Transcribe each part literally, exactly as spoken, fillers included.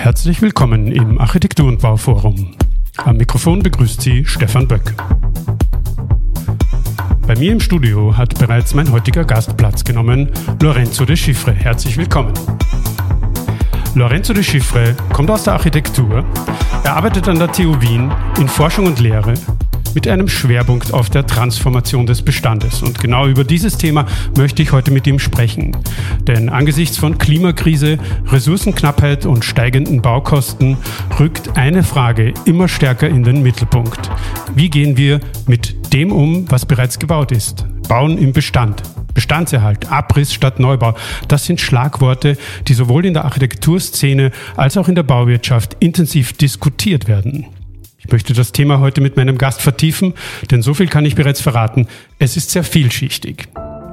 Herzlich willkommen im Architektur- und Bauforum. Am Mikrofon begrüßt Sie Stefan Böck. Bei mir im Studio hat bereits mein heutiger Gast Platz genommen, Lorenzo De Cifre. Herzlich willkommen. Lorenzo De Cifre kommt aus der Architektur. Er arbeitet an der T U Wien in Forschung und Lehre mit einem Schwerpunkt auf der Transformation des Bestandes. Und genau über dieses Thema möchte ich heute mit ihm sprechen. Denn angesichts von Klimakrise, Ressourcenknappheit und steigenden Baukosten rückt eine Frage immer stärker in den Mittelpunkt. Wie gehen wir mit dem um, was bereits gebaut ist? Bauen im Bestand. Bestandserhalt, Abriss statt Neubau, das sind Schlagworte, die sowohl in der Architekturszene als auch in der Bauwirtschaft intensiv diskutiert werden. Ich möchte das Thema heute mit meinem Gast vertiefen, denn so viel kann ich bereits verraten, es ist sehr vielschichtig.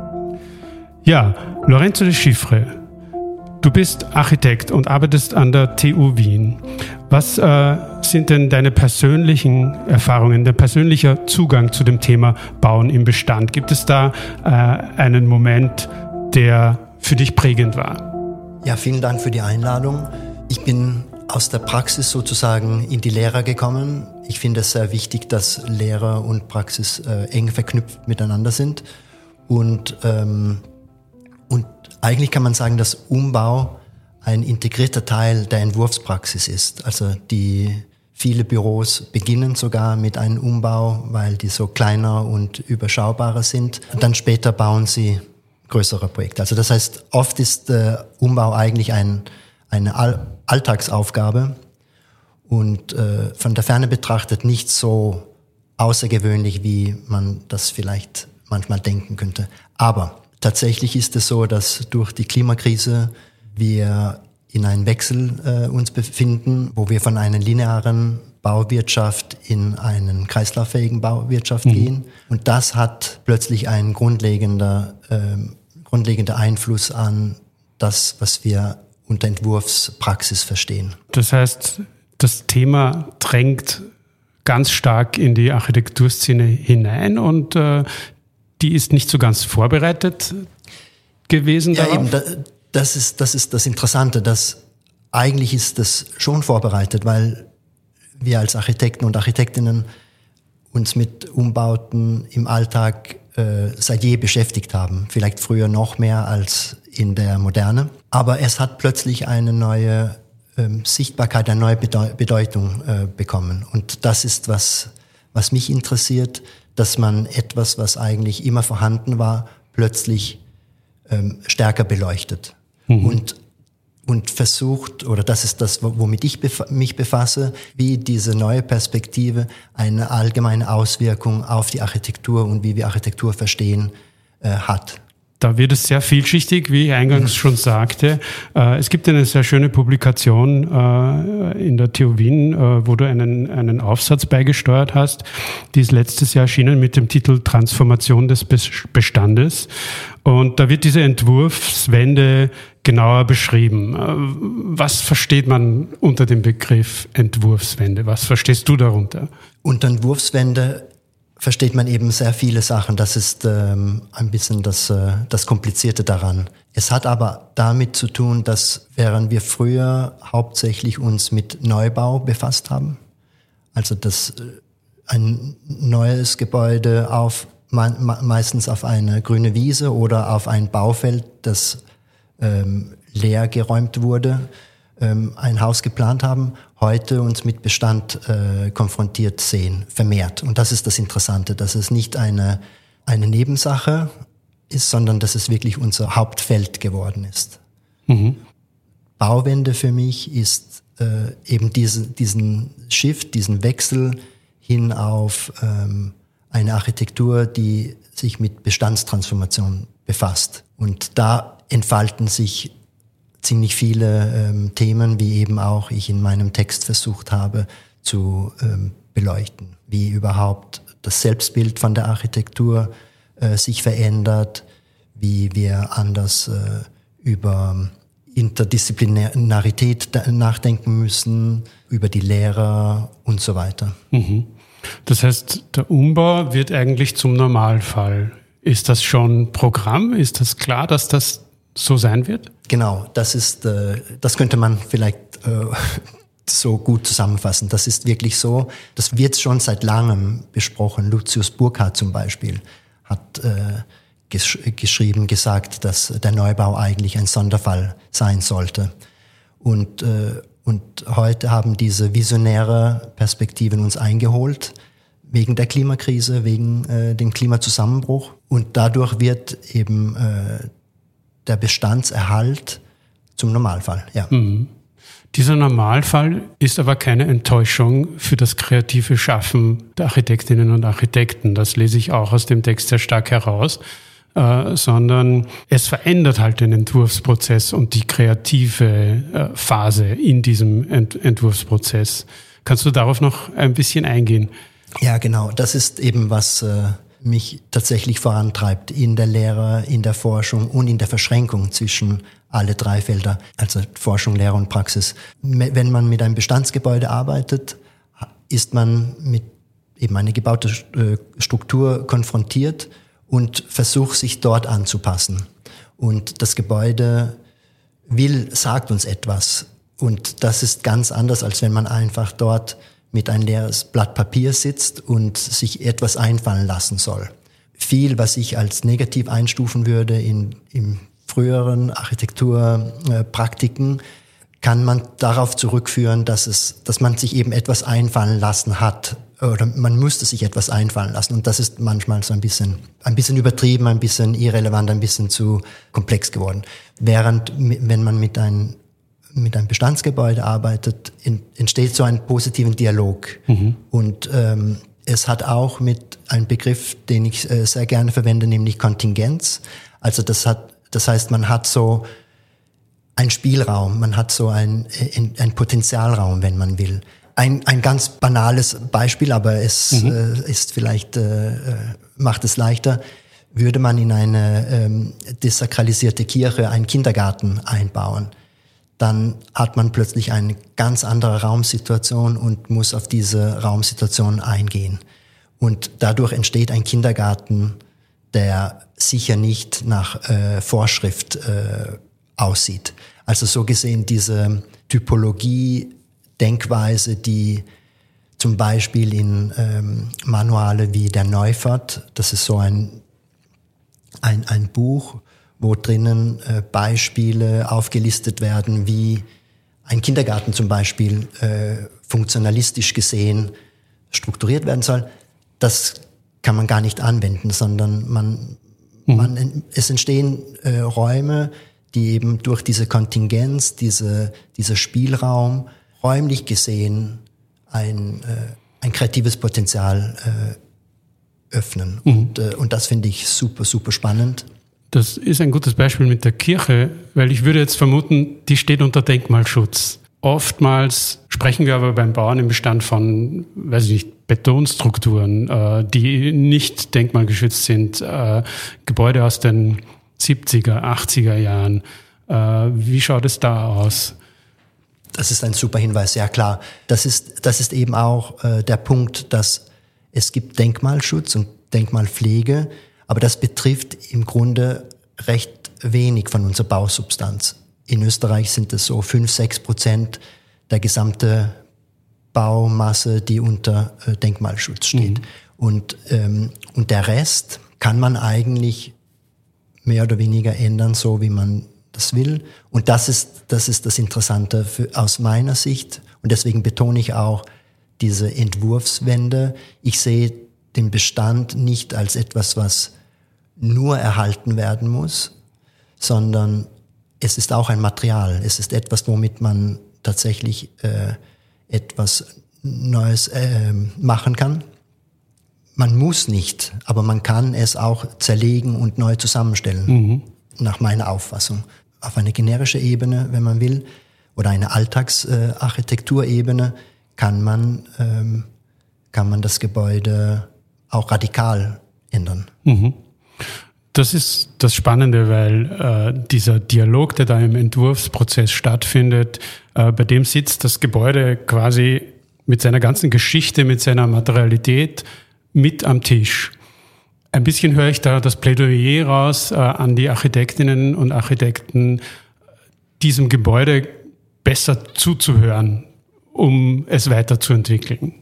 Ja, Lorenzo De Cifre, du bist Architekt und arbeitest an der T U Wien. Was äh, sind denn deine persönlichen Erfahrungen, dein persönlicher Zugang zu dem Thema Bauen im Bestand? Gibt es da äh, einen Moment, der für dich prägend war? Ja, vielen Dank für die Einladung. Ich bin aus der Praxis sozusagen in die Lehre gekommen. Ich finde es sehr wichtig, dass Lehre und Praxis äh, eng verknüpft miteinander sind. Und, ähm, und eigentlich kann man sagen, dass Umbau ein integrierter Teil der Entwurfspraxis ist. Also die viele Büros beginnen sogar mit einem Umbau, weil die so kleiner und überschaubarer sind. Und dann später bauen sie größere Projekte. Also das heißt, oft ist der Umbau eigentlich ein eine All- Alltagsaufgabe und äh, von der Ferne betrachtet nicht so außergewöhnlich, wie man das vielleicht manchmal denken könnte. Aber tatsächlich ist es so, dass durch die Klimakrise wir in einem Wechsel äh, uns befinden, wo wir von einer linearen Bauwirtschaft in einen kreislauffähigen Bauwirtschaft mhm. gehen. Und das hat plötzlich einen grundlegender, äh, grundlegender Einfluss an das, was wir unter Entwurfspraxis verstehen. Das heißt, das Thema drängt ganz stark in die Architekturszene hinein und äh, die ist nicht so ganz vorbereitet gewesen ja, darauf? Eben, da, das ist, das ist das Interessante, dass eigentlich ist das schon vorbereitet, weil wir als Architekten und Architektinnen uns mit Umbauten im Alltag äh, seit je beschäftigt haben. Vielleicht früher noch mehr als in der Moderne. Aber es hat plötzlich eine neue ähm, Sichtbarkeit, eine neue Bedeu- Bedeutung äh, bekommen. Und das ist, was, was mich interessiert, dass man etwas, was eigentlich immer vorhanden war, plötzlich ähm, stärker beleuchtet. Mhm. Und, und versucht, oder das ist das, womit ich bef- mich befasse, wie diese neue Perspektive eine allgemeine Auswirkung auf die Architektur und wie wir Architektur verstehen, äh, hat. Da wird es sehr vielschichtig, wie ich eingangs schon sagte. Es gibt eine sehr schöne Publikation in der T U Wien, wo du einen, einen Aufsatz beigesteuert hast. Die ist letztes Jahr erschienen mit dem Titel Transformation des Bestandes. Und da wird diese Entwurfswende genauer beschrieben. Was versteht man unter dem Begriff Entwurfswende? Was verstehst du darunter? Unter Entwurfswende versteht man eben sehr viele Sachen. Das ist ähm, ein bisschen das, äh, das Komplizierte daran. Es hat aber damit zu tun, dass während wir früher hauptsächlich uns mit Neubau befasst haben, also das ein neues Gebäude auf me- meistens auf eine grüne Wiese oder auf ein Baufeld, das ähm, leer geräumt wurde, ähm, ein Haus geplant haben, heute uns mit Bestand äh, konfrontiert sehen, vermehrt. Und das ist das Interessante, dass es nicht eine, eine Nebensache ist, sondern dass es wirklich unser Hauptfeld geworden ist. Mhm. Bauwende für mich ist äh, eben diese, diesen Shift, diesen Wechsel hin auf ähm, eine Architektur, die sich mit Bestandstransformation befasst. Und da entfalten sich ziemlich viele ähm, Themen, wie eben auch ich in meinem Text versucht habe zu ähm, beleuchten. Wie überhaupt das Selbstbild von der Architektur äh, sich verändert, wie wir anders äh, über Interdisziplinarität nachdenken müssen, über die Lehrer und so weiter. Mhm. Das heißt, der Umbau wird eigentlich zum Normalfall. Ist das schon Programm? Ist das klar, dass das so sein wird? Genau, das ist, äh, das könnte man vielleicht äh, so gut zusammenfassen. Das ist wirklich so, das wird schon seit langem besprochen. Lucius Burckhardt zum Beispiel hat äh, gesch- geschrieben, gesagt, dass der Neubau eigentlich ein Sonderfall sein sollte. Und, äh, und heute haben diese visionäre Perspektiven uns eingeholt, wegen der Klimakrise, wegen äh, dem Klimazusammenbruch. Und dadurch wird eben äh, der Bestandserhalt zum Normalfall. Ja. Mhm. Dieser Normalfall ist aber keine Enttäuschung für das kreative Schaffen der Architektinnen und Architekten. Das lese ich auch aus dem Text sehr stark heraus, äh, sondern es verändert halt den Entwurfsprozess und die kreative äh, Phase in diesem Ent- Entwurfsprozess. Kannst du darauf noch ein bisschen eingehen? Ja, genau. Das ist eben, was äh, mich tatsächlich vorantreibt in der Lehre, in der Forschung und in der Verschränkung zwischen alle drei Felder, also Forschung, Lehre und Praxis. Wenn man mit einem Bestandsgebäude arbeitet, ist man mit eben eine gebaute Struktur konfrontiert und versucht, sich dort anzupassen. Und das Gebäude will, sagt uns etwas. Und das ist ganz anders, als wenn man einfach dort mit ein leeres Blatt Papier sitzt und sich etwas einfallen lassen soll. Viel, was ich als negativ einstufen würde in, im früheren Architekturpraktiken, kann man darauf zurückführen, dass es, dass man sich eben etwas einfallen lassen hat oder man musste sich etwas einfallen lassen und das ist manchmal so ein bisschen, ein bisschen übertrieben, ein bisschen irrelevant, ein bisschen zu komplex geworden. Während, wenn man mit einem mit einem Bestandsgebäude arbeitet, entsteht so ein positiven Dialog. Mhm. Und ähm, es hat auch mit einem Begriff, den ich äh, sehr gerne verwende, nämlich Kontingenz. Also das hat, das heißt, man hat so einen Spielraum, man hat so ein, ein, ein Potenzialraum, wenn man will. Ein, ein ganz banales Beispiel, aber es mhm. äh, ist vielleicht, äh, macht es leichter, würde man in eine ähm, desakralisierte Kirche einen Kindergarten einbauen. Dann hat man plötzlich eine ganz andere Raumsituation und muss auf diese Raumsituation eingehen. Und dadurch entsteht ein Kindergarten, der sicher nicht nach äh, Vorschrift äh, aussieht. Also so gesehen diese Typologie, Denkweise, die zum Beispiel in ähm, Manuale wie der Neufert, das ist so ein, ein, ein Buch, wo drinnen äh, Beispiele aufgelistet werden, wie ein Kindergarten zum Beispiel äh, funktionalistisch gesehen strukturiert werden soll. Das kann man gar nicht anwenden, sondern man, mhm. man es entstehen äh, Räume, die eben durch diese Kontingenz, diese, dieser Spielraum räumlich gesehen ein, äh, ein kreatives Potenzial äh, öffnen. Mhm. Und, äh, und das finde ich super, super spannend. Das ist ein gutes Beispiel mit der Kirche, weil ich würde jetzt vermuten, die steht unter Denkmalschutz. Oftmals sprechen wir aber beim Bauen im Bestand von, weiß ich nicht, Betonstrukturen, äh, die nicht denkmalgeschützt sind, äh, Gebäude aus den siebziger, achtziger Jahren. Äh, wie schaut es da aus? Das ist ein super Hinweis, ja klar. Das ist, das ist eben auch äh, der Punkt, dass es gibt Denkmalschutz und Denkmalpflege, aber das betrifft im Grunde recht wenig von unserer Bausubstanz. In Österreich sind es so fünf, sechs Prozent der gesamten Baumasse, die unter äh, Denkmalschutz steht. Mhm. Und, ähm, und der Rest kann man eigentlich mehr oder weniger ändern, so wie man das will. Und das ist das, ist das Interessante für, aus meiner Sicht. Und deswegen betone ich auch diese Entwurfswende. Ich sehe den Bestand nicht als etwas, was nur erhalten werden muss, sondern es ist auch ein Material. Es ist etwas, womit man tatsächlich äh, etwas Neues äh, machen kann. Man muss nicht, aber man kann es auch zerlegen und neu zusammenstellen, mhm. nach meiner Auffassung. Auf eine generische Ebene, wenn man will, oder eine Alltagsarchitekturebene, kann man, ähm, kann man das Gebäude auch radikal ändern. Mhm. Das ist das Spannende, weil äh, dieser Dialog, der da im Entwurfsprozess stattfindet, äh, bei dem sitzt das Gebäude quasi mit seiner ganzen Geschichte, mit seiner Materialität mit am Tisch. Ein bisschen höre ich da das Plädoyer raus äh, an die Architektinnen und Architekten, diesem Gebäude besser zuzuhören, um es weiterzuentwickeln.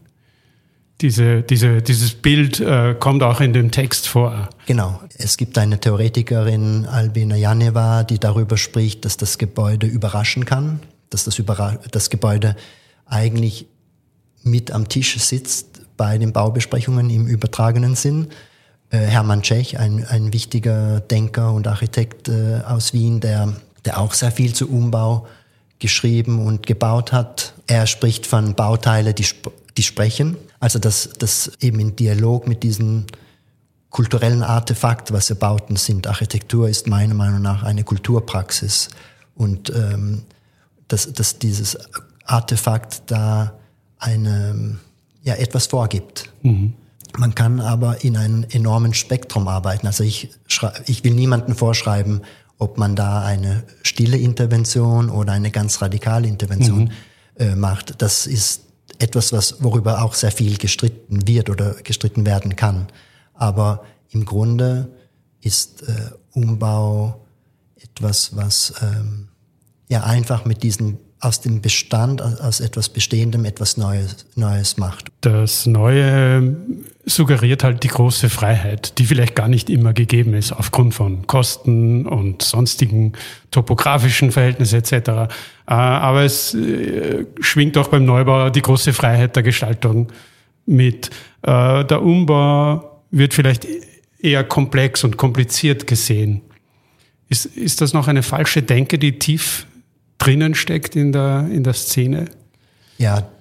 Diese, diese, dieses Bild äh, kommt auch in dem Text vor. Genau. Es gibt eine Theoretikerin, Albina Janeva, die darüber spricht, dass das Gebäude überraschen kann, dass das, Überra- das Gebäude eigentlich mit am Tisch sitzt bei den Baubesprechungen im übertragenen Sinn. Äh, Hermann Tschech, ein, ein wichtiger Denker und Architekt äh, aus Wien, der, der auch sehr viel zu Umbau geschrieben und gebaut hat. Er spricht von Bauteile, die, sp- die sprechen. Also dass das eben in Dialog mit diesen kulturellen Artefakt, was wir Bauten sind. Architektur ist meiner Meinung nach eine Kulturpraxis und ähm, dass, dass dieses Artefakt da eine, ja, etwas vorgibt. Mhm. Man kann aber in einem enormen Spektrum arbeiten. Also ich, schrei- ich will niemandem vorschreiben, ob man da eine stille Intervention oder eine ganz radikale Intervention mhm. äh, macht. Das ist etwas, was, worüber auch sehr viel gestritten wird oder gestritten werden kann. Aber im Grunde ist äh, Umbau etwas, was ähm, ja einfach mit diesen aus dem Bestand, aus etwas Bestehendem etwas Neues, Neues macht. Das Neue suggeriert halt die große Freiheit, die vielleicht gar nicht immer gegeben ist, aufgrund von Kosten und sonstigen topografischen Verhältnissen et cetera. Aber es schwingt auch beim Neubau die große Freiheit der Gestaltung mit. Der Umbau wird vielleicht eher komplex und kompliziert gesehen. Ist, ist das noch eine falsche Denke, die tief drinnen steckt in der, in der Szene? Ja,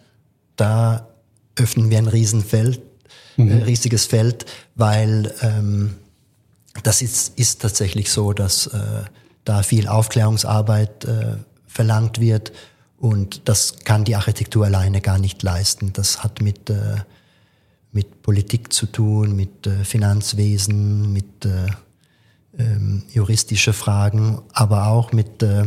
da öffnen wir ein Riesenfeld, mhm. ein riesiges Feld, weil ähm, das ist, ist tatsächlich so, dass äh, da viel Aufklärungsarbeit äh, verlangt wird und das kann die Architektur alleine gar nicht leisten. Das hat mit, äh, mit Politik zu tun, mit äh, Finanzwesen, mit äh, ähm, juristische Fragen, aber auch mit äh,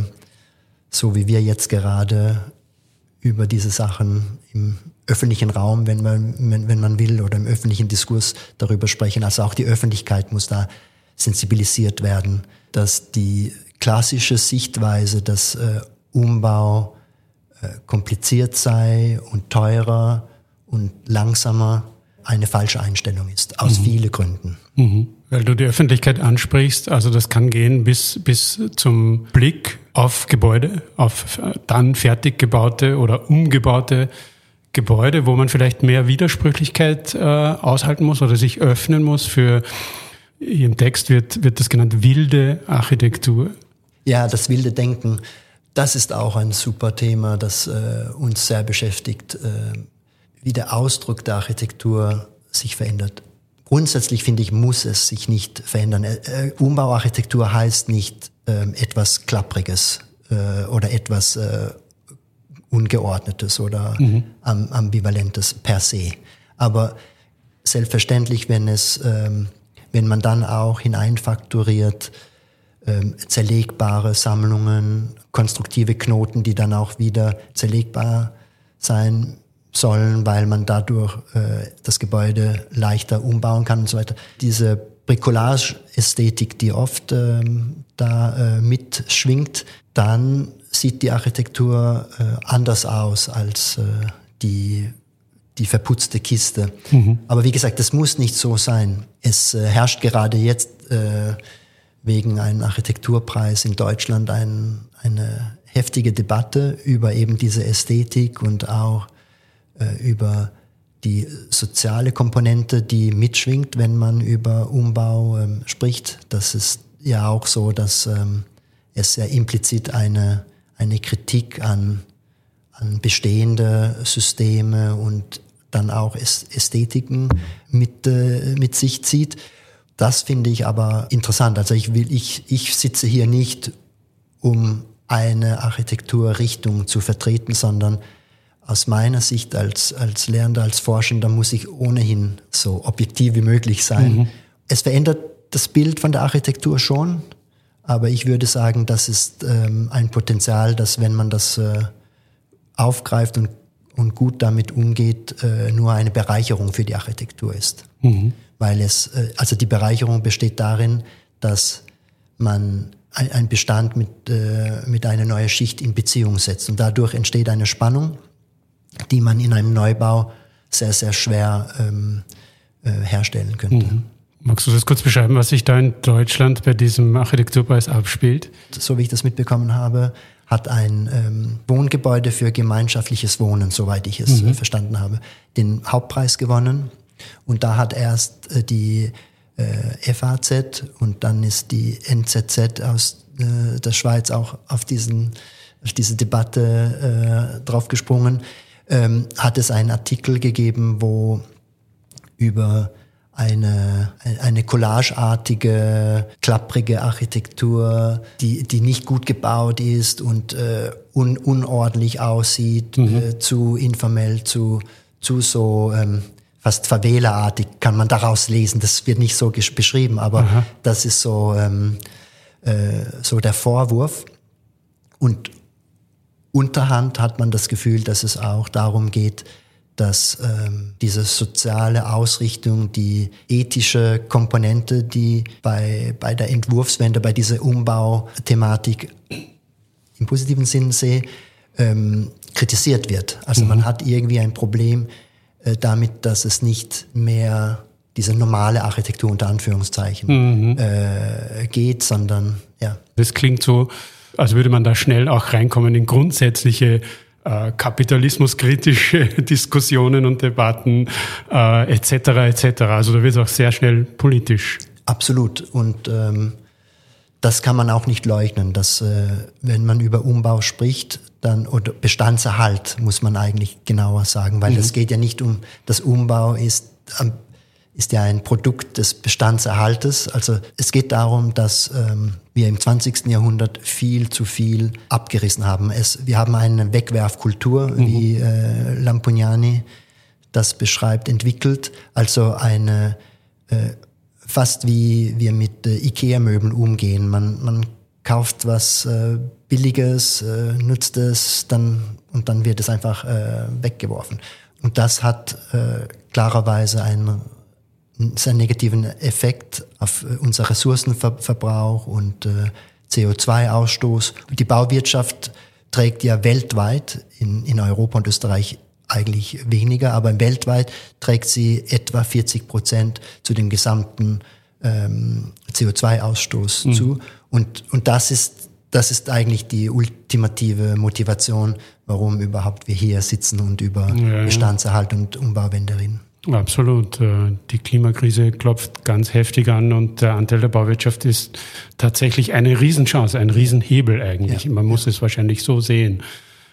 so wie wir jetzt gerade über diese Sachen im öffentlichen Raum, wenn man, wenn, wenn man will, oder im öffentlichen Diskurs darüber sprechen. Also auch die Öffentlichkeit muss da sensibilisiert werden, dass die klassische Sichtweise, dass äh, Umbau äh, kompliziert sei und teurer und langsamer, eine falsche Einstellung ist, aus mhm. vielen Gründen. Mhm. Weil du die Öffentlichkeit ansprichst, also das kann gehen bis, bis zum Blick auf Gebäude, auf dann fertig gebaute oder umgebaute Gebäude, wo man vielleicht mehr Widersprüchlichkeit äh, aushalten muss oder sich öffnen muss für, im Text wird, wird das genannt, wilde Architektur. Ja, das wilde Denken, das ist auch ein super Thema, das äh, uns sehr beschäftigt, äh, wie der Ausdruck der Architektur sich verändert. Grundsätzlich, finde ich, muss es sich nicht verändern. Äh, Umbauarchitektur heißt nicht äh, etwas Klappriges äh, oder etwas äh, Ungeordnetes oder mhm. am, Ambivalentes per se. Aber selbstverständlich, wenn es, ähm, wenn man dann auch hineinfakturiert, ähm, zerlegbare Sammlungen, konstruktive Knoten, die dann auch wieder zerlegbar sein sollen, weil man dadurch äh, das Gebäude leichter umbauen kann und so weiter. Diese Bricolage-Ästhetik, die oft ähm, da äh, mitschwingt, dann sieht die Architektur äh, anders aus als äh, die, die verputzte Kiste. Mhm. Aber wie gesagt, das muss nicht so sein. Es äh, herrscht gerade jetzt äh, wegen einem Architekturpreis in Deutschland ein, eine heftige Debatte über eben diese Ästhetik und auch über die soziale Komponente, die mitschwingt, wenn man über Umbau ähm, spricht. Das ist ja auch so, dass ähm, es ja implizit eine, eine Kritik an, an bestehende Systeme und dann auch Ästhetiken mit, äh, mit sich zieht. Das finde ich aber interessant. Also ich will, ich, ich sitze hier nicht, um eine Architekturrichtung zu vertreten, sondern aus meiner Sicht als, als Lehrender, als Forschender muss ich ohnehin so objektiv wie möglich sein. Mhm. Es verändert das Bild von der Architektur schon, aber ich würde sagen, das ist ähm, ein Potenzial, dass wenn man das äh, aufgreift und, und gut damit umgeht, äh, nur eine Bereicherung für die Architektur ist. Mhm. weil es, also die Bereicherung besteht darin, dass man ein Bestand mit, mit einer neuen Schicht in Beziehung setzt. Und dadurch entsteht eine Spannung, die man in einem Neubau sehr, sehr schwer ähm, äh, herstellen könnte. Mhm. Magst du das kurz beschreiben, was sich da in Deutschland bei diesem Architekturpreis abspielt? So wie ich das mitbekommen habe, hat ein ähm, Wohngebäude für gemeinschaftliches Wohnen, soweit ich es mhm. äh, verstanden habe, den Hauptpreis gewonnen. Und da hat erst äh, die äh, F A Z und dann ist die N Z Z aus äh, der Schweiz auch auf, diesen, auf diese Debatte äh, draufgesprungen. Ähm, hat es einen Artikel gegeben, wo über eine, eine collageartige, klapprige Architektur, die, die nicht gut gebaut ist und äh, un, unordentlich aussieht, mhm. äh, zu informell, zu, zu so ähm, fast Favela-artig kann man daraus lesen. Das wird nicht so gesch- beschrieben, aber Aha. das ist so, ähm, äh, so der Vorwurf. Und unterhand hat man das Gefühl, dass es auch darum geht, dass ähm, diese soziale Ausrichtung, die ethische Komponente, die bei, bei der Entwurfswende, bei dieser Umbauthematik im positiven Sinn sehe, ähm, kritisiert wird. Also mhm. man hat irgendwie ein Problem äh, damit, dass es nicht mehr diese normale Architektur unter Anführungszeichen mhm. äh, geht, sondern ja. Das klingt so, als würde man da schnell auch reinkommen in grundsätzliche äh, kapitalismuskritische Diskussionen und Debatten äh, et cetera et cetera. Also da wird es auch sehr schnell politisch. Absolut. Und ähm, das kann man auch nicht leugnen, dass äh, wenn man über Umbau spricht, dann oder Bestandserhalt muss man eigentlich genauer sagen, weil es mhm. geht ja nicht um, das Umbau ist ähm, ist ja ein Produkt des Bestandserhaltes. Also es geht darum, dass ähm, wir im zwanzigsten Jahrhundert viel zu viel abgerissen haben. Es, wir haben eine Wegwerfkultur, mhm. wie äh, Lampugnani das beschreibt, entwickelt. Also eine äh, fast wie wir mit äh, Ikea-Möbeln umgehen. Man, man kauft was äh, Billiges, äh, nutzt es dann und dann wird es einfach äh, weggeworfen. Und das hat äh, klarerweise einen sehr negativen Effekt auf unser Ressourcenverbrauch und äh, C O zwei Ausstoß. Die Bauwirtschaft trägt ja weltweit, in, in Europa und Österreich eigentlich weniger, aber weltweit trägt sie etwa vierzig Prozent zu dem gesamten ähm, C O zwei Ausstoß mhm. zu. Und, und das ist, das ist eigentlich die ultimative Motivation, warum überhaupt wir hier sitzen und über ja, Bestandserhalt und Umbauwende reden. Absolut. Die Klimakrise klopft ganz heftig an und der Anteil der Bauwirtschaft ist tatsächlich eine Riesenchance, ein Riesenhebel eigentlich. Ja, Man muss ja. es wahrscheinlich so sehen.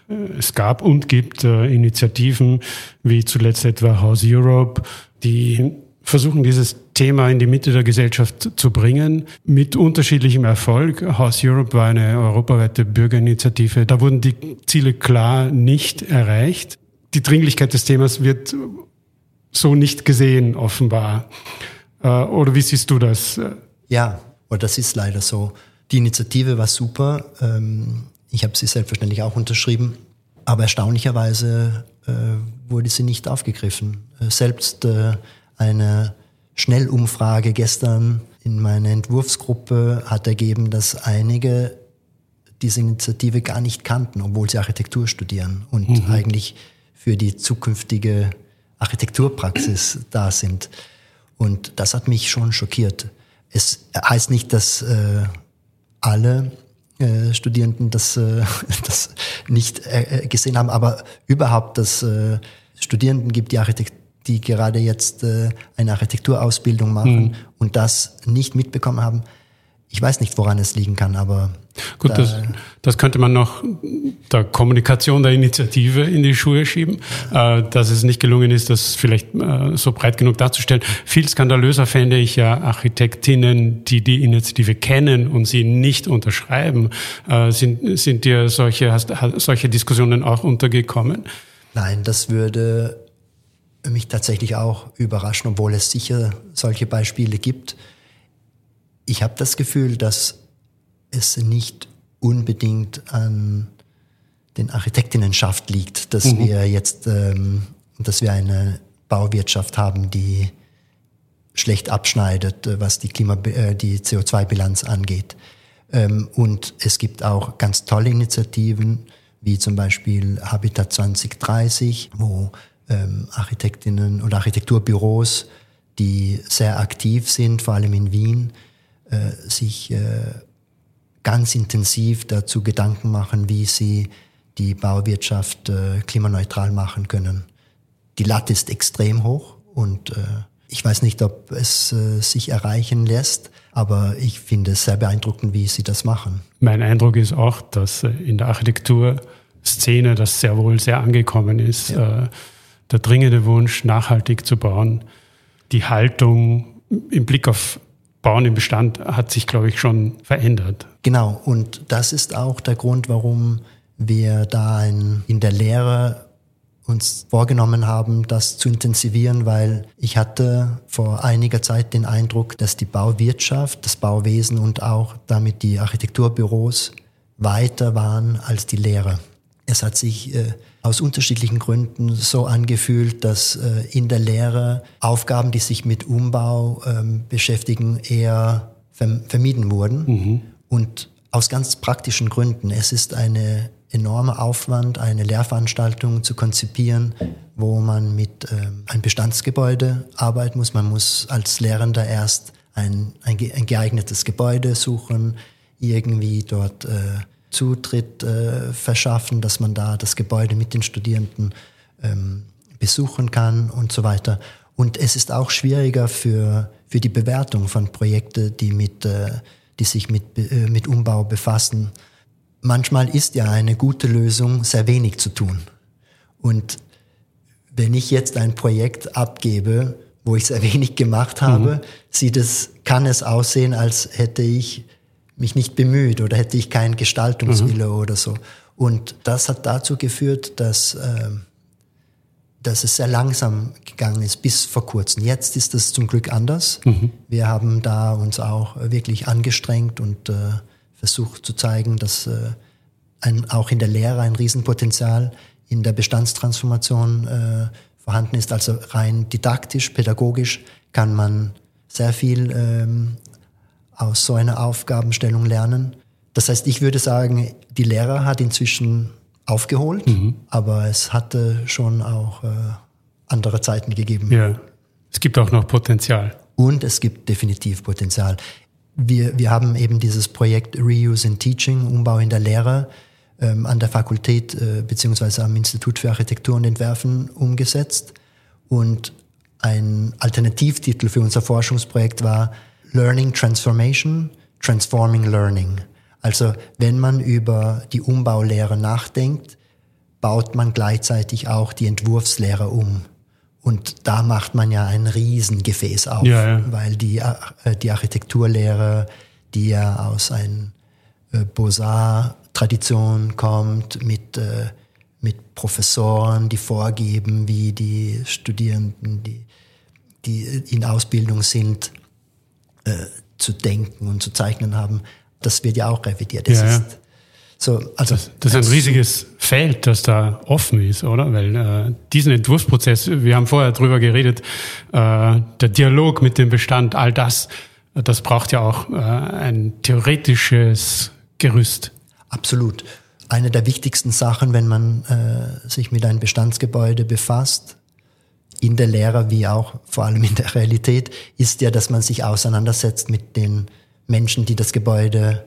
Es gab und gibt Initiativen wie zuletzt etwa House Europe, die versuchen, dieses Thema in die Mitte der Gesellschaft zu bringen, mit unterschiedlichem Erfolg. House Europe war eine europaweite Bürgerinitiative. Da wurden die Ziele klar nicht erreicht. Die Dringlichkeit des Themas wird so nicht gesehen, offenbar. Oder wie siehst du das? Ja, und das ist leider so. Die Initiative war super. Ich habe sie selbstverständlich auch unterschrieben. Aber erstaunlicherweise wurde sie nicht aufgegriffen. Selbst eine Schnellumfrage gestern in meiner Entwurfsgruppe hat ergeben, dass einige diese Initiative gar nicht kannten, obwohl sie Architektur studieren und mhm. eigentlich für die zukünftige Architekturpraxis da sind. Und das hat mich schon schockiert. Es heißt nicht, dass äh, alle äh, Studierenden das, äh, das nicht äh, gesehen haben, aber überhaupt, dass äh, Studierenden gibt, die, Architekt- die gerade jetzt äh, eine Architekturausbildung machen mhm. und das nicht mitbekommen haben. Ich weiß nicht, woran es liegen kann, aber... Gut, da, das, das könnte man noch der Kommunikation der Initiative in die Schuhe schieben, ja. äh, dass es nicht gelungen ist, das vielleicht äh, so breit genug darzustellen. Viel skandalöser fände ich ja Architektinnen, die die Initiative kennen und sie nicht unterschreiben. Äh, sind, sind dir solche, hast, solche Diskussionen auch untergekommen? Nein, das würde mich tatsächlich auch überraschen, obwohl es sicher solche Beispiele gibt. Ich habe das Gefühl, dass es nicht unbedingt an den Architektinnenschaft liegt, dass mhm. wir jetzt, ähm, dass wir eine Bauwirtschaft haben, die schlecht abschneidet, was die Klima, äh, die C O zwei Bilanz angeht. Ähm, und es gibt auch ganz tolle Initiativen, wie zum Beispiel Habitat zwanzig dreißig, wo ähm, Architektinnen oder Architekturbüros, die sehr aktiv sind, vor allem in Wien, äh, sich äh, ganz intensiv dazu Gedanken machen, wie sie die Bauwirtschaft äh, klimaneutral machen können. Die Latte ist extrem hoch und äh, ich weiß nicht, ob es äh, sich erreichen lässt, aber ich finde es sehr beeindruckend, wie sie das machen. Mein Eindruck ist auch, dass äh, in der Architekturszene das sehr wohl sehr angekommen ist. Ja. Äh, der dringende Wunsch, nachhaltig zu bauen. Die Haltung im Blick auf Bauen im Bestand hat sich, glaube ich, schon verändert. Genau, und das ist auch der Grund, warum wir da ein, in der Lehre uns vorgenommen haben, das zu intensivieren, weil ich hatte vor einiger Zeit den Eindruck, dass die Bauwirtschaft, das Bauwesen und auch damit die Architekturbüros weiter waren als die Lehre. Es hat sich äh, aus unterschiedlichen Gründen so angefühlt, dass äh, in der Lehre Aufgaben, die sich mit Umbau ähm, beschäftigen, eher verm- vermieden wurden. Mhm. Und aus ganz praktischen Gründen. Es ist eine enormer Aufwand, eine Lehrveranstaltung zu konzipieren, wo man mit ähm, einem Bestandsgebäude arbeiten muss. Man muss als Lehrender erst ein, ein, ein geeignetes Gebäude suchen, irgendwie dort äh, Zutritt äh, verschaffen, dass man da das Gebäude mit den Studierenden ähm, besuchen kann und so weiter. Und es ist auch schwieriger für, für die Bewertung von Projekten, die, mit, äh, die sich mit, äh, mit Umbau befassen. Manchmal ist ja eine gute Lösung, sehr wenig zu tun. Und wenn ich jetzt ein Projekt abgebe, wo ich sehr wenig gemacht habe, mhm. sieht es, kann es aussehen, als hätte ich mich nicht bemüht oder hätte ich keinen Gestaltungswille mhm. oder so. Und das hat dazu geführt, dass, äh, dass es sehr langsam gegangen ist, bis vor kurzem. Jetzt ist es zum Glück anders. Mhm. Wir haben da uns auch wirklich angestrengt und äh, versucht zu zeigen, dass äh, ein, auch in der Lehre ein Riesenpotenzial in der Bestandstransformation äh, vorhanden ist. Also rein didaktisch, pädagogisch kann man sehr viel ähm, aus so einer Aufgabenstellung lernen. Das heißt, ich würde sagen, die Lehre hat inzwischen aufgeholt, mhm. aber es hatte schon auch äh, andere Zeiten gegeben. Ja, es gibt auch noch Potenzial. Und es gibt definitiv Potenzial. Wir, wir haben eben dieses Projekt Reuse in Teaching, Umbau in der Lehre, ähm, an der Fakultät äh, beziehungsweise am Institut für Architektur und Entwerfen umgesetzt. Und ein Alternativtitel für unser Forschungsprojekt war Learning Transformation, Transforming Learning. Also wenn man über die Umbaulehre nachdenkt, baut man gleichzeitig auch die Entwurfslehre um. Und da macht man ja ein Riesengefäß auf, ja, ja. weil die, äh, die Architekturlehre, die ja aus einer äh, Beaux-Arts-Tradition kommt, mit, äh, mit Professoren, die vorgeben, wie die Studierenden, die, die in Ausbildung sind, äh, zu denken und zu zeichnen haben, das wird ja auch revidiert. Das ja, ist, ja. So, also das, das ist ein riesiges Feld, das da offen ist, oder? Weil äh, diesen Entwurfsprozess, wir haben vorher drüber geredet, äh, der Dialog mit dem Bestand, all das, das braucht ja auch äh, ein theoretisches Gerüst. Absolut. Eine der wichtigsten Sachen, wenn man äh, sich mit einem Bestandsgebäude befasst, in der Lehre wie auch vor allem in der Realität, ist ja, dass man sich auseinandersetzt mit den Menschen, die das Gebäude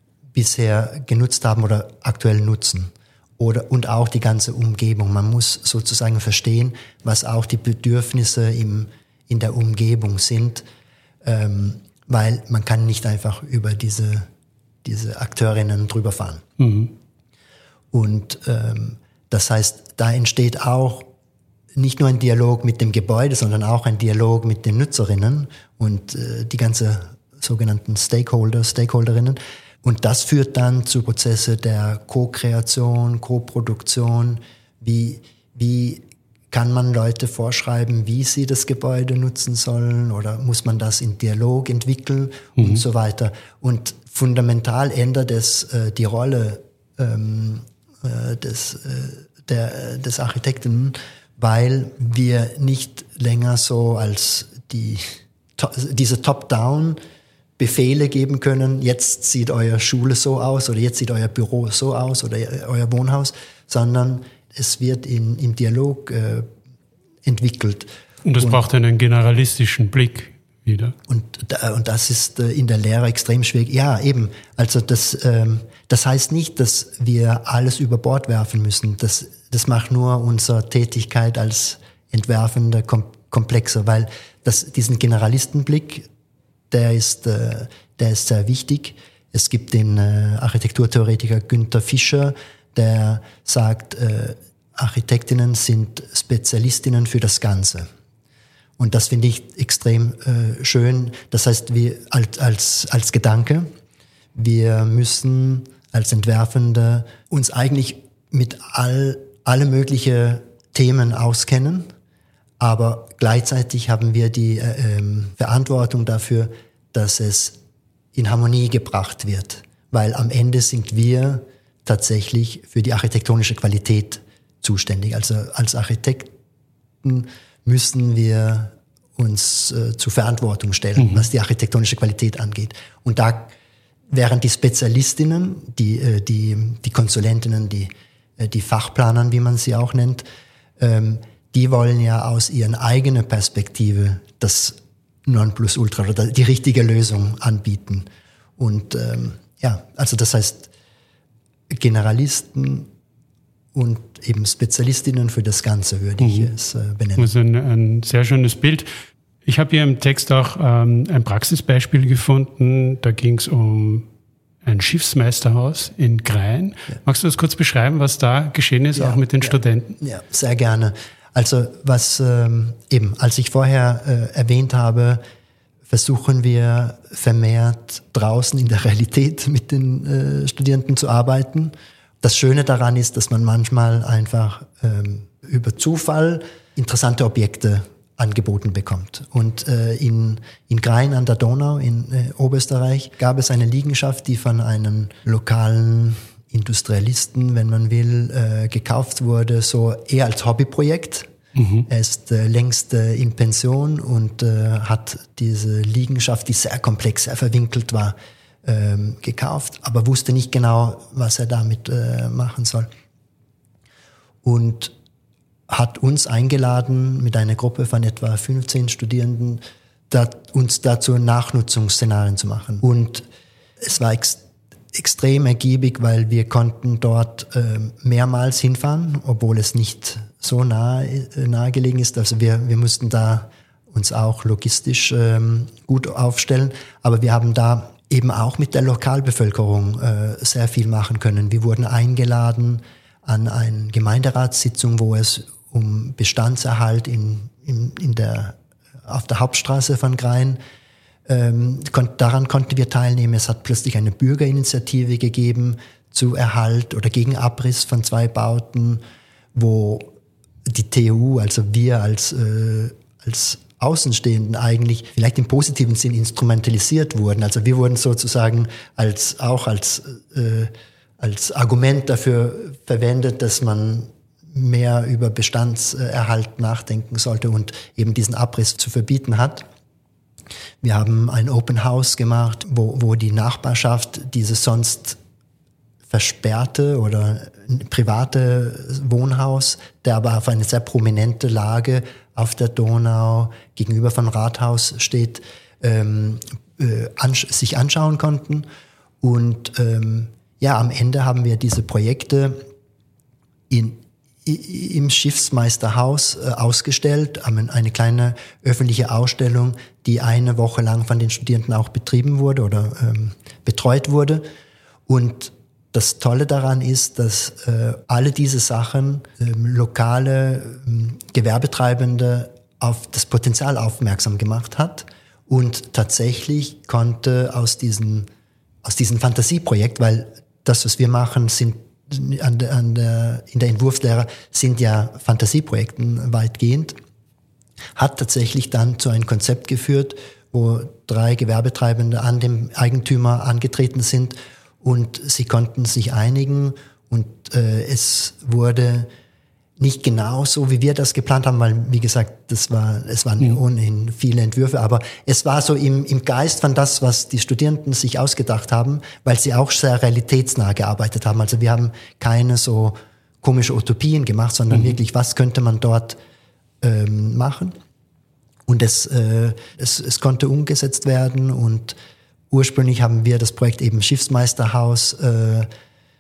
bisher genutzt haben oder aktuell nutzen. Oder, und auch die ganze Umgebung. Man muss sozusagen verstehen, was auch die Bedürfnisse im, in der Umgebung sind, ähm, weil man kann nicht einfach über diese, diese Akteurinnen drüber fahren. Mhm. Und ähm, das heißt, da entsteht auch nicht nur ein Dialog mit dem Gebäude, sondern auch ein Dialog mit den Nutzerinnen und äh, die ganze sogenannten Stakeholder, Stakeholderinnen. Und das führt dann zu Prozesse der Co-Kreation, Co-Produktion. Wie, wie kann man Leute vorschreiben, wie sie das Gebäude nutzen sollen? Oder muss man das in Dialog entwickeln mhm. und so weiter? Und fundamental ändert es äh, die Rolle ähm, äh, des, äh, der, des Architekten, weil wir nicht länger so als die to- diese Top-Down-Befehle geben können, jetzt sieht eure Schule so aus oder jetzt sieht euer Büro so aus oder euer Wohnhaus, sondern es wird in, im Dialog äh, entwickelt. Und es braucht einen generalistischen Blick wieder. Und, und das ist in der Lehre extrem schwierig. Ja, eben. Also das, ähm, das heißt nicht, dass wir alles über Bord werfen müssen. Das, das macht nur unsere Tätigkeit als Entwerfender kom- komplexer, weil das, diesen Generalistenblick, der ist, äh, der ist sehr wichtig. Es gibt den äh, Architekturtheoretiker Günther Fischer, der sagt, äh, Architektinnen sind Spezialistinnen für das Ganze. Und das finde ich extrem äh, schön. Das heißt, wir als, als, als Gedanke, wir müssen als Entwerfende uns eigentlich mit all, alle möglichen Themen auskennen, aber gleichzeitig haben wir die äh, ähm, Verantwortung dafür, dass es in Harmonie gebracht wird. Weil am Ende sind wir tatsächlich für die architektonische Qualität zuständig. Also als Architekten müssen wir uns äh, zur Verantwortung stellen, mhm. was die architektonische Qualität angeht. Und da wären die Spezialistinnen, die, äh, die, die Konsulentinnen, die, äh, die Fachplanern, wie man sie auch nennt, ähm, die wollen ja aus ihren eigenen Perspektive das Nonplusultra oder die richtige Lösung anbieten. Und ähm, ja, also das heißt, Generalisten und eben Spezialistinnen für das Ganze würde ich mhm. es äh, benennen. Das ist ein, ein sehr schönes Bild. Ich habe hier im Text auch ähm, ein Praxisbeispiel gefunden. Da ging es um ein Schiffsmeisterhaus in Grein. Ja. Magst du das kurz beschreiben, was da geschehen ist, ja, auch mit den ja, Studenten? Ja, sehr gerne. Also was ähm, eben, als ich vorher äh, erwähnt habe, versuchen wir vermehrt draußen in der Realität mit den äh, Studierenden zu arbeiten. Das Schöne daran ist, dass man manchmal einfach ähm, über Zufall interessante Objekte angeboten bekommt. Und äh, in, in Grein an der Donau in äh, Oberösterreich gab es eine Liegenschaft, die von einem lokalen Industrialisten, wenn man will, äh, gekauft wurde, so eher als Hobbyprojekt. Mhm. Er ist äh, längst äh, in Pension und äh, hat diese Liegenschaft, die sehr komplex, sehr verwinkelt war, ähm, gekauft, aber wusste nicht genau, was er damit äh, machen soll. Und hat uns eingeladen, mit einer Gruppe von etwa fünfzehn Studierenden, da, uns dazu Nachnutzungsszenarien zu machen. Und es war ex- extrem ergiebig, weil wir konnten dort äh, mehrmals hinfahren, obwohl es nicht so nahe, äh, nahe gelegen ist. Also wir, wir mussten da uns auch logistisch ähm, gut aufstellen. Aber wir haben da eben auch mit der Lokalbevölkerung äh, sehr viel machen können. Wir wurden eingeladen an eine Gemeinderatssitzung, wo es um Bestandserhalt in, in, in der, auf der Hauptstraße von Grein ähm, kon- daran konnten wir teilnehmen. Es hat plötzlich eine Bürgerinitiative gegeben zu Erhalt oder gegen Abriss von zwei Bauten, wo die T U, also wir als, äh, als Außenstehenden eigentlich vielleicht im positiven Sinn instrumentalisiert wurden. Also wir wurden sozusagen als, auch als, äh, als Argument dafür verwendet, dass man mehr über Bestandserhalt nachdenken sollte und eben diesen Abriss zu verbieten hat. Wir haben ein Open House gemacht, wo, wo die Nachbarschaft dieses sonst versperrte oder private Wohnhaus, der aber auf eine sehr prominente Lage auf der Donau gegenüber vom Rathaus steht, ähm, äh, ansch- sich anschauen konnten. Und ähm, ja, am Ende haben wir diese Projekte in im Schiffsmeisterhaus äh, ausgestellt, eine kleine öffentliche Ausstellung, die eine Woche lang von den Studierenden auch betrieben wurde oder ähm, betreut wurde. Und das Tolle daran ist, dass äh, alle diese Sachen ähm, lokale ähm, Gewerbetreibende auf das Potenzial aufmerksam gemacht hat und tatsächlich konnte aus diesem aus diesem Fantasieprojekt, weil das, was wir machen, sind An der, an der, in der Entwurfslehre sind ja Fantasieprojekten weitgehend, hat tatsächlich dann zu einem Konzept geführt, wo drei Gewerbetreibende an dem Eigentümer angetreten sind und sie konnten sich einigen und äh, es wurde nicht genau so, wie wir das geplant haben, weil, wie gesagt, das war, es waren mhm. ohnehin viele Entwürfe, aber es war so im, im Geist von das, was die Studierenden sich ausgedacht haben, weil sie auch sehr realitätsnah gearbeitet haben. Also wir haben keine so komische Utopien gemacht, sondern mhm. wirklich, was könnte man dort ähm, machen? Und es, äh, es, es konnte umgesetzt werden und ursprünglich haben wir das Projekt eben Schiffsmeisterhaus äh, äh,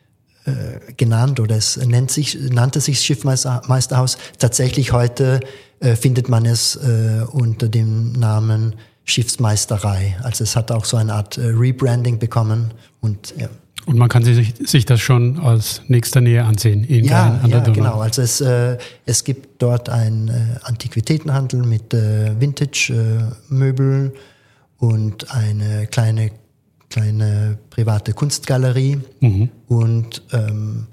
genannt oder es nennt sich, nannte sich Schiffsmeisterhaus. Tatsächlich heute äh, findet man es äh, unter dem Namen Schiffsmeisterei. Also es hat auch so eine Art äh, Rebranding bekommen und ja. Und man kann sich, sich das schon aus nächster Nähe ansehen in ja, Gain an ja, der Donau. Genau. Also es, äh, es gibt dort einen äh, Antiquitätenhandel mit äh, Vintage-Möbeln äh, und eine kleine kleine private Kunstgalerie mhm. und ähm,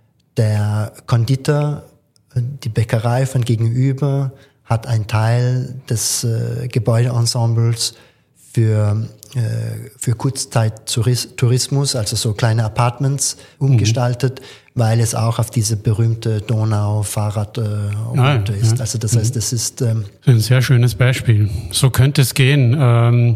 der Konditor, die Bäckerei von gegenüber, hat einen Teil des äh, Gebäudeensembles für äh, für Kurzzeit-Tourismus, also so kleine Apartments, umgestaltet, mhm. weil es auch auf diese berühmte Donau-Fahrradroute äh, ah, ja, ist. Also das mhm. heißt, das ist ähm, ein sehr schönes Beispiel. So könnte es gehen. Ähm,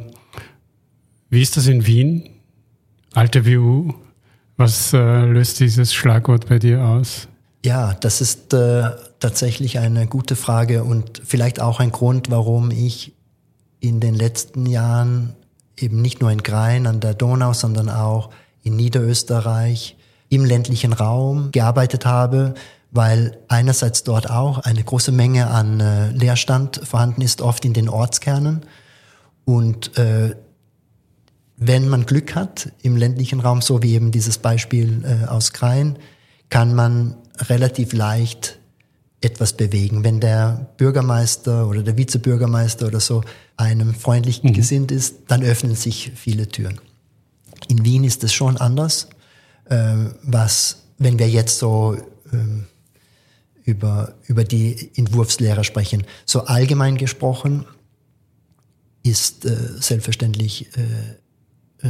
wie ist das in Wien? Alte W U. Was äh, löst dieses Schlagwort bei dir aus? Ja, das ist äh, tatsächlich eine gute Frage und vielleicht auch ein Grund, warum ich in den letzten Jahren eben nicht nur in Grain an der Donau, sondern auch in Niederösterreich im ländlichen Raum gearbeitet habe, weil einerseits dort auch eine große Menge an äh, Leerstand vorhanden ist, oft in den Ortskernen. Und äh, wenn man Glück hat im ländlichen Raum, so wie eben dieses Beispiel äh, aus Grain, kann man relativ leicht etwas bewegen. Wenn der Bürgermeister oder der Vizebürgermeister oder so einem freundlich mhm. gesinnt ist, dann öffnen sich viele Türen. In Wien ist es schon anders, äh, was, wenn wir jetzt so äh, über, über die Entwurfslehrer sprechen, so allgemein gesprochen ist äh, selbstverständlich äh,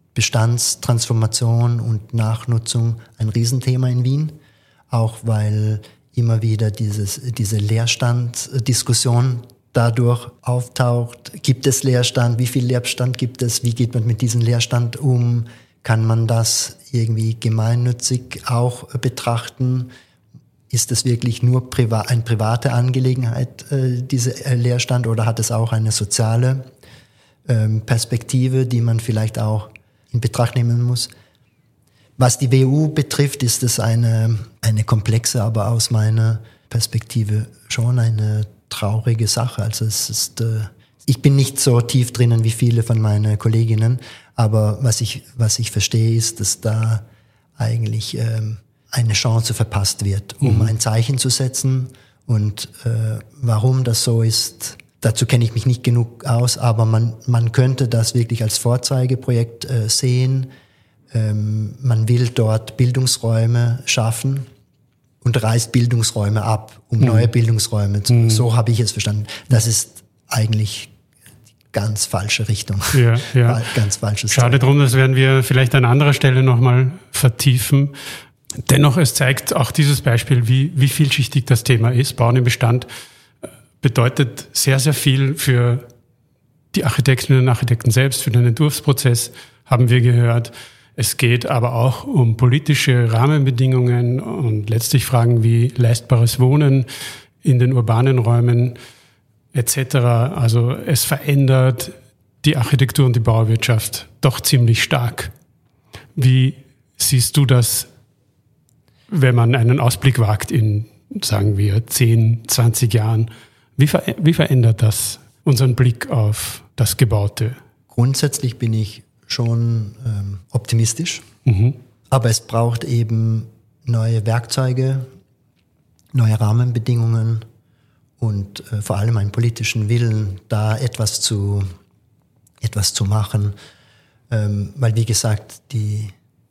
Bestandstransformation und Nachnutzung ein Riesenthema in Wien, auch weil immer wieder dieses, diese Leerstanddiskussion dadurch auftaucht. Gibt es Leerstand? Wie viel Leerstand gibt es? Wie geht man mit diesem Leerstand um? Kann man das irgendwie gemeinnützig auch betrachten? Ist es wirklich nur priva- eine private Angelegenheit, äh, diese äh, Leerstand, oder hat es auch eine soziale ähm, Perspektive, die man vielleicht auch in Betracht nehmen muss? Was die W U betrifft, ist es eine, eine komplexe, aber aus meiner Perspektive schon eine traurige Sache. Also es ist, äh, ich bin nicht so tief drinnen wie viele von meinen Kolleginnen, aber was ich, was ich verstehe, ist, dass da eigentlich ähm, eine Chance verpasst wird, um mhm. ein Zeichen zu setzen. Und äh, warum das so ist, dazu kenne ich mich nicht genug aus, aber man, man könnte das wirklich als Vorzeigeprojekt äh, sehen. Ähm, man will dort Bildungsräume schaffen und reißt Bildungsräume ab, um mhm. neue Bildungsräume zu. Mhm. So habe ich es verstanden. Das ist eigentlich die ganz falsche Richtung. Ja, ja. Ganz falsches. Schade drum, das werden wir vielleicht an anderer Stelle nochmal vertiefen. Dennoch, es zeigt auch dieses Beispiel, wie, wie vielschichtig das Thema ist. Bauen im Bestand bedeutet sehr, sehr viel für die Architektinnen und Architekten selbst, für den Entwurfsprozess, haben wir gehört. Es geht aber auch um politische Rahmenbedingungen und letztlich Fragen wie leistbares Wohnen in den urbanen Räumen et cetera. Also es verändert die Architektur und die Bauwirtschaft doch ziemlich stark. Wie siehst du das, wenn man einen Ausblick wagt in, sagen wir, zehn, zwanzig Jahren? Wie, ver- wie verändert das unseren Blick auf das Gebaute? Grundsätzlich bin ich schon ähm, optimistisch, mhm. aber es braucht eben neue Werkzeuge, neue Rahmenbedingungen und äh, vor allem einen politischen Willen, da etwas zu, etwas zu machen, ähm, weil wie gesagt, die,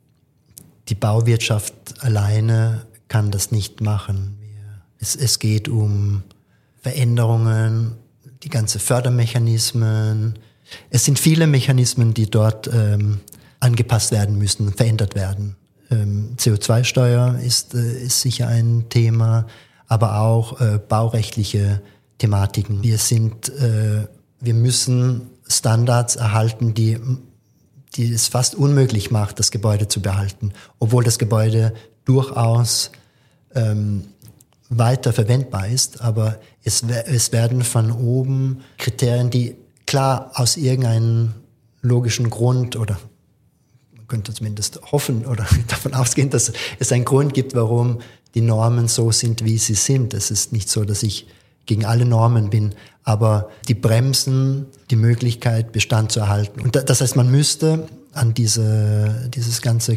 die Bauwirtschaft alleine kann das nicht machen. Wir, es, es geht um Veränderungen, die ganze Fördermechanismen. Es sind viele Mechanismen, die dort ähm, angepasst werden müssen, verändert werden. Ähm, C O zwei Steuer ist, äh, ist sicher ein Thema, aber auch äh, baurechtliche Thematiken. Wir sind, äh, wir müssen Standards erhalten, die, die es fast unmöglich macht, das Gebäude zu behalten, obwohl das Gebäude durchaus ähm, weiter verwendbar ist, aber es, es werden von oben Kriterien, die klar aus irgendeinem logischen Grund oder man könnte zumindest hoffen oder davon ausgehen, dass es einen Grund gibt, warum die Normen so sind, wie sie sind. Es ist nicht so, dass ich gegen alle Normen bin, aber die bremsen die Möglichkeit, Bestand zu erhalten. Und das heißt, man müsste an diese, dieses ganze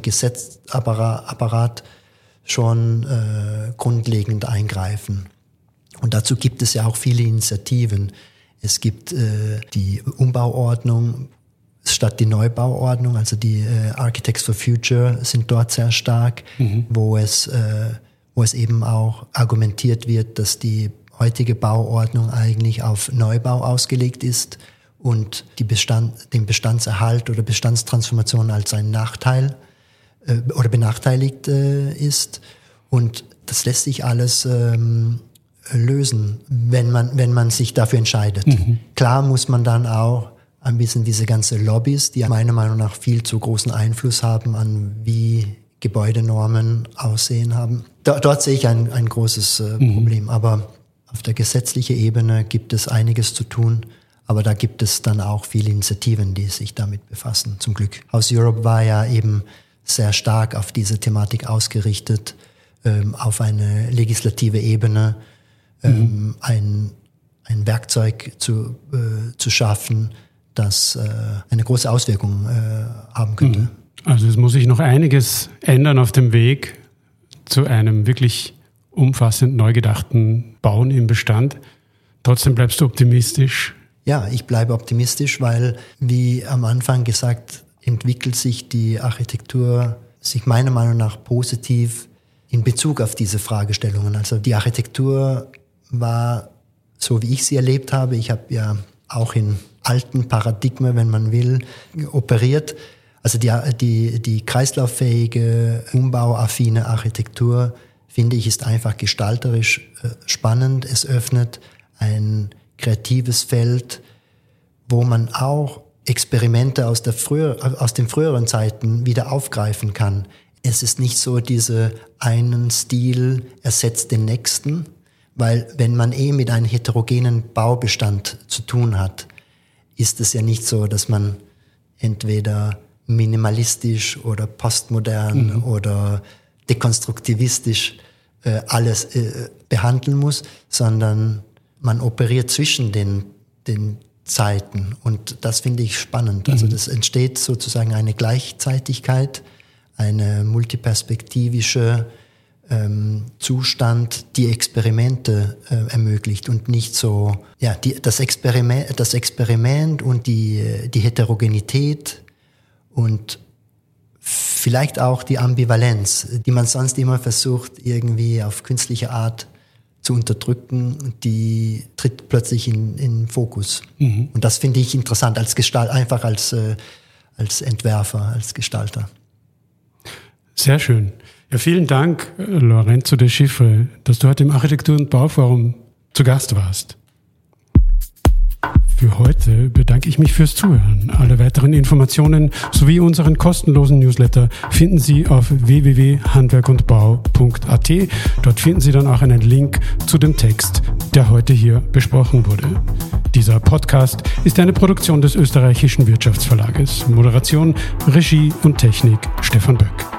Gesetzapparat schon äh, grundlegend eingreifen. Und dazu gibt es ja auch viele Initiativen. Es gibt äh, die Umbauordnung statt die Neubauordnung, also die äh, Architects for Future sind dort sehr stark, mhm. wo es, äh, wo es eben auch argumentiert wird, dass die heutige Bauordnung eigentlich auf Neubau ausgelegt ist und die Bestand, den Bestandserhalt oder Bestandstransformation als ein Nachteil äh, oder benachteiligt äh, ist. Und das lässt sich alles ähm, lösen, wenn man, wenn man sich dafür entscheidet. Mhm. Klar muss man dann auch ein bisschen diese ganze Lobbys, die meiner Meinung nach viel zu großen Einfluss haben an wie Gebäudenormen aussehen haben. Da, dort sehe ich ein, ein großes äh, mhm. Problem. Aber auf der gesetzlichen Ebene gibt es einiges zu tun. Aber da gibt es dann auch viele Initiativen, die sich damit befassen, zum Glück. House Europe war ja eben sehr stark auf diese Thematik ausgerichtet, ähm, auf eine legislative Ebene, ähm, mhm. ein, ein Werkzeug zu, äh, zu schaffen, das äh, eine große Auswirkung äh, haben könnte. Also es muss sich noch einiges ändern auf dem Weg zu einem wirklich umfassend neu gedachten Bauen im Bestand. Trotzdem bleibst du optimistisch? Ja, ich bleibe optimistisch, weil, wie am Anfang gesagt, entwickelt sich die Architektur sich meiner Meinung nach positiv in Bezug auf diese Fragestellungen. Also die Architektur war, so wie ich sie erlebt habe, ich habe ja auch in alten Paradigmen, wenn man will, operiert. Also die, die, die kreislauffähige, umbauaffine Architektur, finde ich, ist einfach gestalterisch äh, spannend. Es öffnet ein kreatives Feld, wo man auch Experimente aus, der früher, aus den früheren Zeiten wieder aufgreifen kann. Es ist nicht so, diese einen Stil ersetzt den nächsten, weil wenn man eh mit einem heterogenen Baubestand zu tun hat, ist es ja nicht so, dass man entweder minimalistisch oder postmodern mhm. oder dekonstruktivistisch äh, alles äh, behandeln muss, sondern man operiert zwischen den, den Zeiten. Und das finde ich spannend. Mhm. Also das entsteht sozusagen eine Gleichzeitigkeit, eine multiperspektivische ähm, Zustand, die Experimente äh, ermöglicht und nicht so, ja, die, das Experiment, das Experiment und die, die Heterogenität und vielleicht auch die Ambivalenz, die man sonst immer versucht, irgendwie auf künstliche Art zu unterdrücken, die tritt plötzlich in, in Fokus. Mhm. Und das finde ich interessant, als Gestalt, einfach als, äh, als Entwerfer, als Gestalter. Sehr schön. Ja, vielen Dank, Lorenzo De Chiffre, dass du heute im Architektur- und Bauforum zu Gast warst. Für heute bedanke ich mich fürs Zuhören. Alle weiteren Informationen sowie unseren kostenlosen Newsletter finden Sie auf w w w punkt handwerk und bau punkt a t. Dort finden Sie dann auch einen Link zu dem Text, der heute hier besprochen wurde. Dieser Podcast ist eine Produktion des österreichischen Wirtschaftsverlages. Moderation, Regie und Technik Stefan Böck.